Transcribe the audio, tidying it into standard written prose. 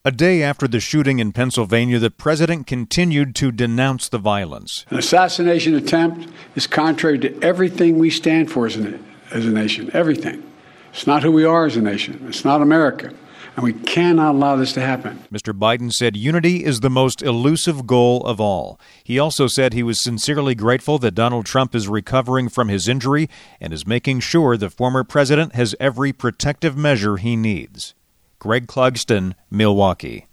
A day after the shooting in Pennsylvania, the president continued to denounce the violence. An assassination attempt is contrary to everything we stand for as a nation, everything. It's not who we are as a nation. It's not America. And we cannot allow this to happen. Mr. Biden said unity is the most elusive goal of all. He also said he was sincerely grateful that Donald Trump is recovering from his injury and is making sure the former president has every protective measure he needs. Greg Clugston, Milwaukee.